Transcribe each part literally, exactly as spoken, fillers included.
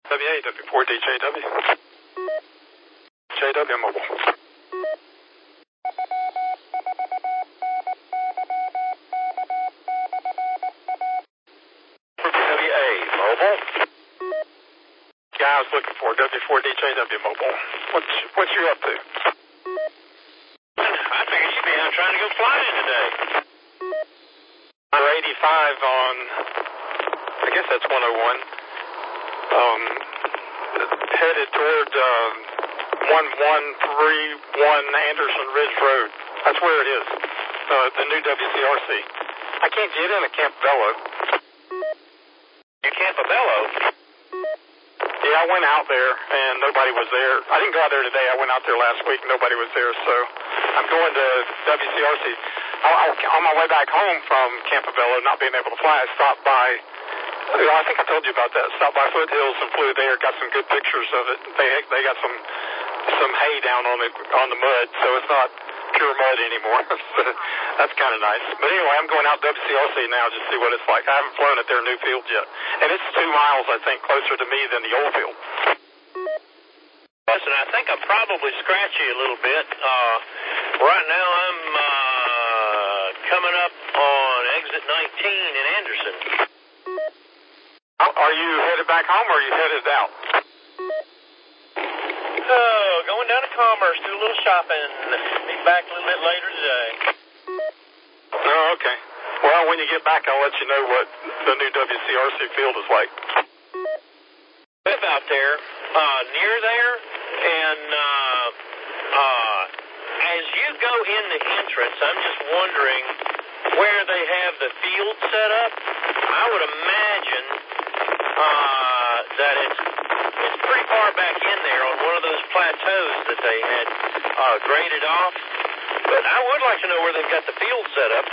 W A W four D J W. J W Mobile. W A Mobile. Yeah, I was looking for W four D J W Mobile. What's what you up to? I figured you'd be out trying to go flying today. eighty-five on, I guess that's one oh one. Um, headed toward uh, one one three one Anderson Ridge Road. That's where it is. Uh, the new W C R C. I can't get in a Campobello. You Campobello? Yeah, I went out there and nobody was there. I didn't go out there today. I went out there last week and nobody was there. So I'm going to W C R C. I, I, on my way back home from Campobello, not being able to fly, I stopped by. You know, I think I told you about that. Stopped by Foothills and flew there. Got some good pictures of it. They they got some some hay down on the on the mud, so it's not pure mud anymore. So that's kind of nice. But anyway, I'm going out to W C R C now just to see what it's like. I haven't flown at their new field yet, and it's two miles, I think, closer to me than the old field. Listen, I think I'm probably scratchy a little bit. Uh, right now, I'm uh, coming up on exit nineteen in Anderson. Are you headed back home or are you headed out? Oh, going down to Commerce, do a little shopping. Be back a little bit later today. Oh, okay. Well, when you get back, I'll let you know what the new W C R C field is like. Live out there, uh, near there, and uh, uh, as you go in the entrance, I'm just wondering where they have the field set up. I would imagine uh, that it's it's pretty far back in there on one of those plateaus that they had uh, graded off. But I would like to know where they've got the field set up.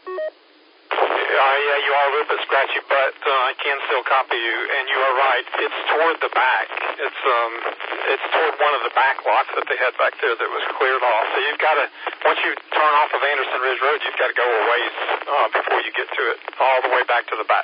Uh, yeah, you are a little bit scratchy, but uh, I can still copy you, and you are right. It's toward the back. It's um, it's toward one of the back lots that they had back there that was cleared off. So you've got to, once you turn off of Anderson Ridge Road, you've got to go a ways uh, before you get to it, all the way back to the back.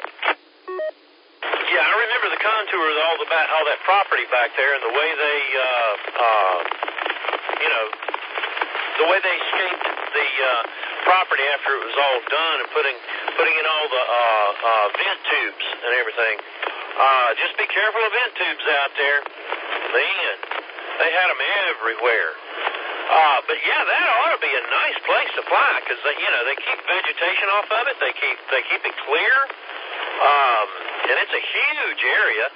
Yeah, I remember the contour of all the back, all that property back there, and the way they, uh, uh, you know, the way they scaped the uh, property after it was all done, and putting putting in all the uh, uh, vent tubes and everything. Uh, just be careful of vent tubes out there. Man, they had them everywhere. Uh, but yeah, that ought to be a nice place to fly, because you know they keep vegetation off of it. They keep they keep it clear. Um, and it's a huge area.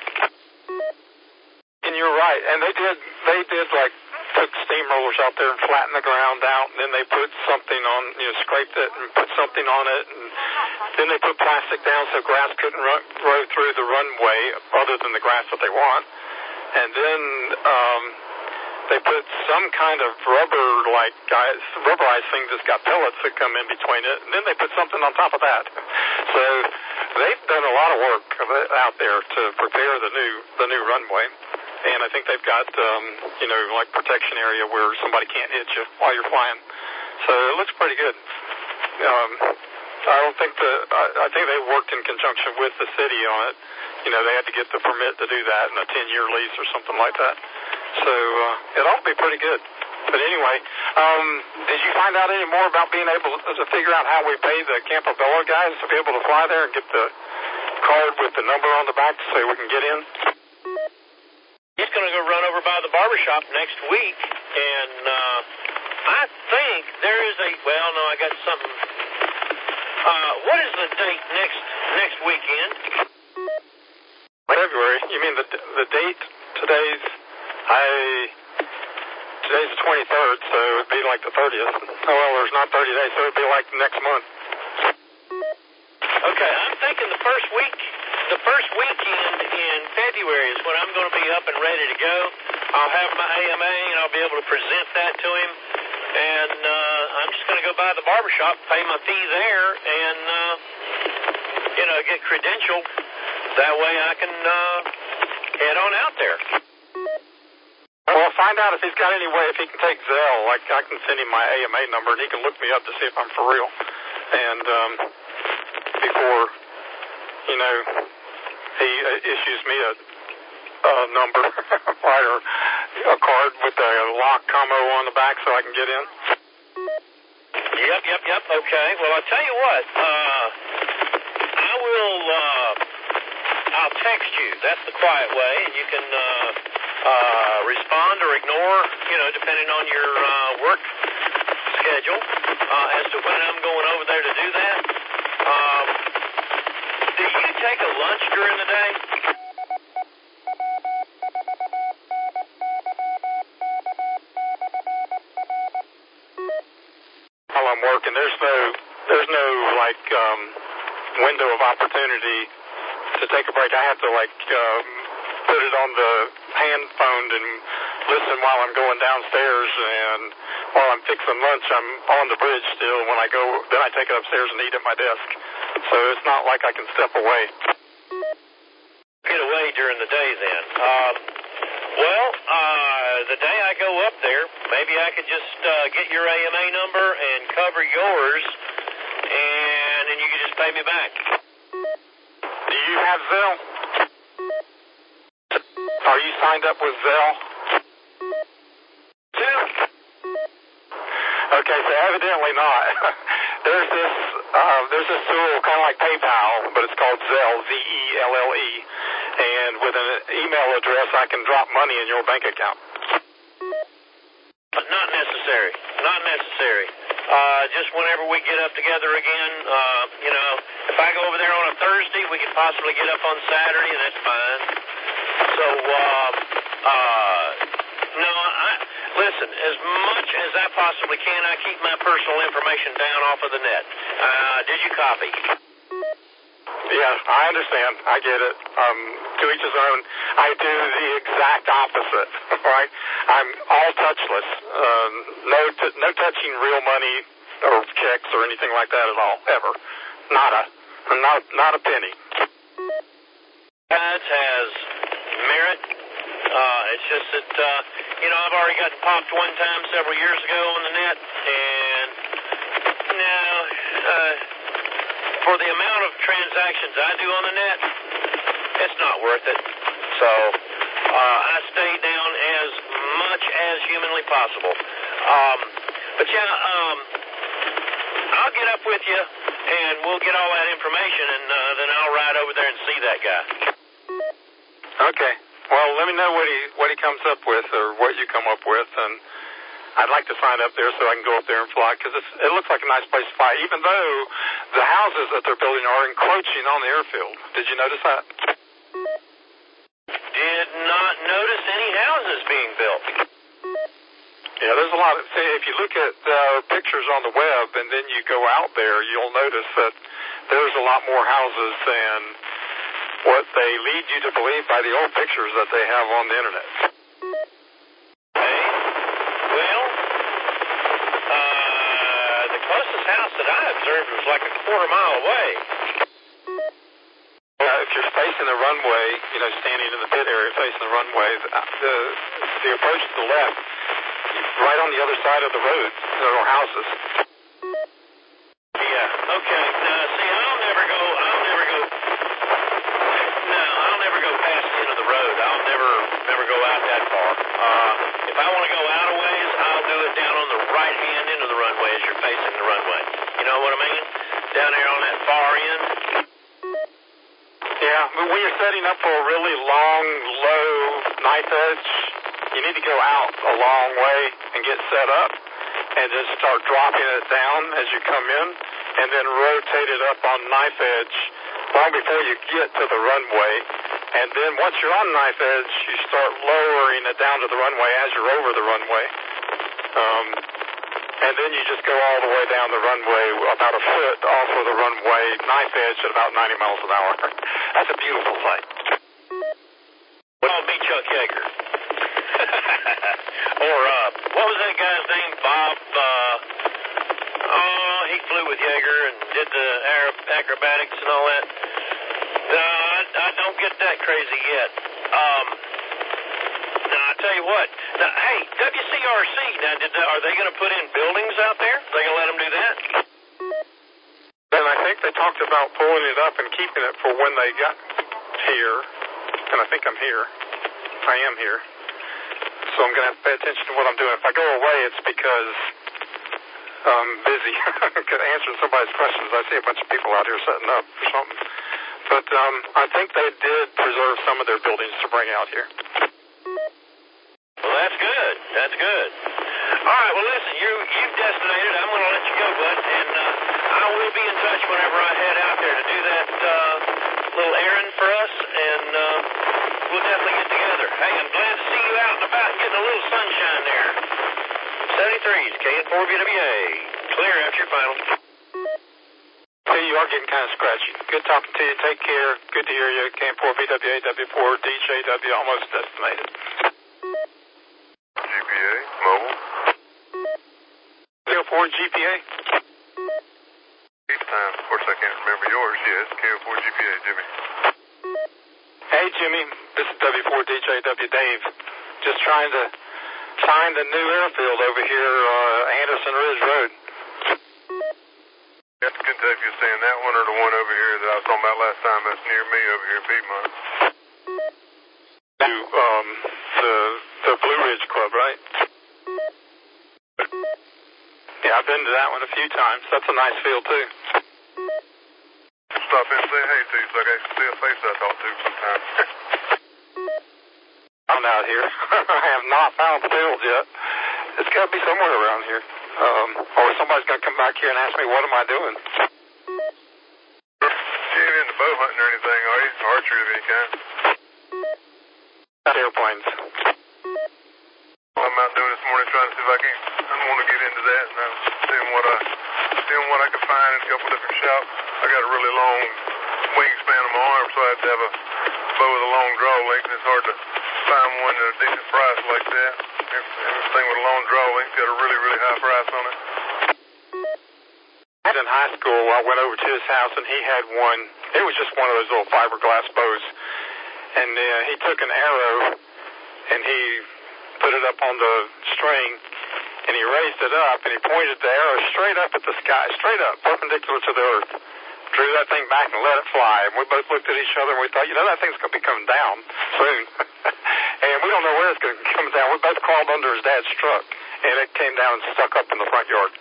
And you're right. And they did, they did like took steamrollers out there and flattened the ground out, and then they put something on, you know, scraped it and put something on it, and then they put plastic down so grass couldn't ro- grow through the runway other than the grass that they want. And then um, they put some kind of rubber, like guys, rubberized thing that's got pellets that come in between it, and then they put something on top of that. So they've done a lot of work out there to prepare the new the new runway, and I think they've got um, you know like protection area where somebody can't hit you while you're flying. So it looks pretty good. Um, I don't think the I, I think they worked in conjunction with the city on it. You know, they had to get the permit to do that in a ten-year lease or something like that. So uh, it ought to be pretty good. But anyway, um, did you find out any more about being able to figure out how we pay the Campobello guys to be able to fly there and get the card with the number on the back so we can get in? He's going to go run over by the barbershop next week, and uh, I think there is a, well, no, I got something. Uh, what is the date next next weekend? February. You mean the the date? Today's, I... Today's the twenty-third, so it would be like the thirtieth. Oh, well, there's not thirty days, so it would be like next month. Okay, I'm thinking the first week, the first weekend in February is when I'm going to be up and ready to go. I'll have my A M A, and I'll be able to present that to him. And uh, I'm just going to go by the barbershop, pay my fee there, and, uh, you know, get credentialed. That way I can uh, head on out there. Well, find out if he's got any way, if he can take Zelle. Like, I can send him my A M A number, and he can look me up to see if I'm for real. And um, before, you know, he uh, issues me a, um, number, right, or a card with a lock combo on the back so I can get in? Yep, yep, yep. Okay. Well, I'll tell you what. Uh, I will. Uh, I'll text you. That's the quiet way, and you can uh, uh, respond or ignore, you know, depending on your uh, work schedule uh, as to when I'm going over there to do that. Um, do you take a lunch during the day? While I'm working, there's no, there's no like um, window of opportunity to take a break. I have to like um, put it on the hand phone and listen while I'm going downstairs, and while I'm fixing lunch, I'm on the bridge still. When I go, then I take it upstairs and eat at my desk. So it's not like I can step away. Get away during the day then. Um, well, uh, the day I go up there, maybe I could just uh, get your A M A number and cover yours, and then you can just pay me back. Do you have Zelle? Are you signed up with Zelle? Okay, so evidently not. there's this uh, there's this tool kind of like PayPal, but it's called Zelle, Z E L L E, and with an email address, I can drop money in your bank account. Not necessary. Not necessary. Uh, just whenever we get up together again, uh, you know, if I go over there on a Thursday, we can possibly get up on Saturday, and that's fine. So, uh, uh, no, I, listen, as much as I possibly can, I keep my personal information down off of the net. Uh, did you copy? Yeah, I understand. I get it. Um, to each his own. I do the exact opposite, right? I'm all touchless. Um, no, t- no touching real money or checks or anything like that at all, ever. Nada. Not, not a penny. That has merit. Uh, it's just that, uh, you know, I've already gotten popped one time several years ago on the net, and now, uh, for the amount of transactions I do on the net, it's not worth it. So, uh, I stay down as much as humanly possible. Um, but yeah, um, I'll get up with you, and we'll get all that information, and uh, then I'll ride over there and see that guy. Okay. Well, let me know what he what he comes up with, or what you come up with, and I'd like to sign up there so I can go up there and fly, because it looks like a nice place to fly, even though the houses that they're building are encroaching on the airfield. Did you notice that? Did not notice any houses being built. Yeah, there's a lot of, see, if you look at uh, pictures on the web and then you go out there, you'll notice that there's a lot more houses than what they lead you to believe by the old pictures that they have on the internet. Okay. Well, uh, the closest house that I observed was like a quarter mile away. Uh, if you're facing the runway, you know, standing in the pit area facing the runway, the, the, the approach to the left, right on the other side of the road, there are houses. Yeah, okay. Now, see, I'll never go, I'll never go, no, I'll never go past the end of the road. I'll never, never go out that far. Uh, if I want to go out a ways, I'll do it down on the right-hand end of the runway as you're facing the runway. You know what I mean? Down there on that far end. Yeah, but when you're setting up for a really long, low knife edge, you need to go out a long way and get set up and just start dropping it down as you come in, and then rotate it up on knife edge long before you get to the runway. And then once you're on knife edge, you start lowering it down to the runway as you're over the runway. Um, and then you just go all the way down the runway about a foot off of the runway, knife edge at about ninety miles an hour. That's a beautiful sight. Well, meet Chuck Yeager. Or, uh, what was that guy's name? Bob, uh, oh, he flew with Yeager and did the acrobatics and all that. No, I, I don't get that crazy yet. Um, now, I tell you what. Now, hey, W C R C, now, did the, are they going to put in buildings out there? Are they going to let them do that? And I think they talked about pulling it up and keeping it for when they got here. And I think I'm here. I am here. So I'm going to have to pay attention to what I'm doing. If I go away, it's because I'm busy answering somebody's questions. I see a bunch of people out here setting up or something. But um, I think they did preserve some of their buildings to bring out here. Well, that's good. That's good. All right, well, listen, you, you've destinated. I'm going to let you go, bud, and uh, I will be in touch whenever I head out there to do that uh, little errand for us, and uh, we'll definitely get together. Hey, I'm glad to see you out and about getting a little sunshine there. seventy-threes, K N four B W A. Clear after your final. Hey, you are getting kind of scratchy. Good talking to you. Take care. Good to hear you. K N four B W A, W four D J W, almost destinated. G P A, mobile. K O four G P A. Each time, of course I can't remember yours. Yes, K O four G P A, Jimmy. Hey, Jimmy. This is W four D J W, Dave. Just trying to find a new airfield over here, uh, Anderson Ridge Road. That's Kentucky, you're saying that one or the one over here that I was talking about last time that's near me over here in Piedmont? To, um, the, the Blue Ridge Club, right? Yeah, I've been to that one a few times. That's a nice field, too. Stop in and say hey to you so I can see a face I talk to sometimes. I'm out here. I have not found the field yet. It's got to be somewhere around here. Um, or somebody's going to come back here and ask me, what am I doing? You ain't into bow hunting or anything, are you? Archery of any kind? Airplanes. I'm out doing this morning trying to see if I can, I want to get into that, and I'm seeing what I, seeing what I can find in a couple different shops. I got a really long wingspan on my arm, so I have to have a bow with a long draw length, and it's hard to find one at a decent price like that. Everything with a long draw length got a really, really high price on it. In high school, I went over to his house, and he had one. It was just one of those little fiberglass bows. And uh, he took an arrow, and he put it up on the string, and he raised it up, and he pointed the arrow straight up at the sky, straight up, perpendicular to the earth. Drew that thing back and let it fly. And we both looked at each other, and we thought, you know, that thing's going to be coming down soon. And we don't know where it's going to come down. We both crawled under his dad's truck, and it came down and stuck up in the front yard.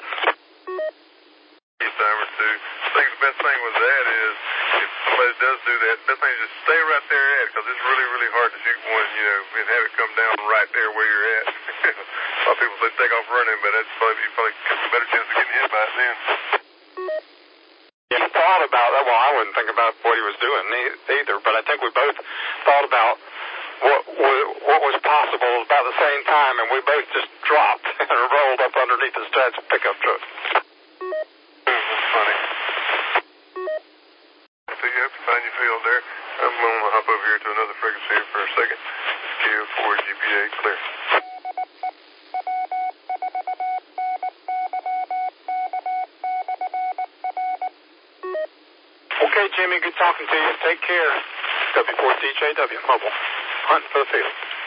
Time or two. I think the best thing with that is if somebody does do that, the best thing is just stay right there at it, because it's really, really hard to shoot one, you know, and have it come down right there where you're at. A lot of people say take off running, but that's probably, you probably have a better chance of getting hit by it then. He thought about that. Well, I wouldn't think about what he was doing either, but I think we both thought about what what was possible about the same time, and we both just dropped and rolled up underneath his dad's pickup truck. Funny. So you have to find your field there. I'm going to hop over here to another frequency here for a second. K O four G P A, clear. Okay, Jimmy, good talking to you. Take care. W four D J W, mobile. Hunt for the field.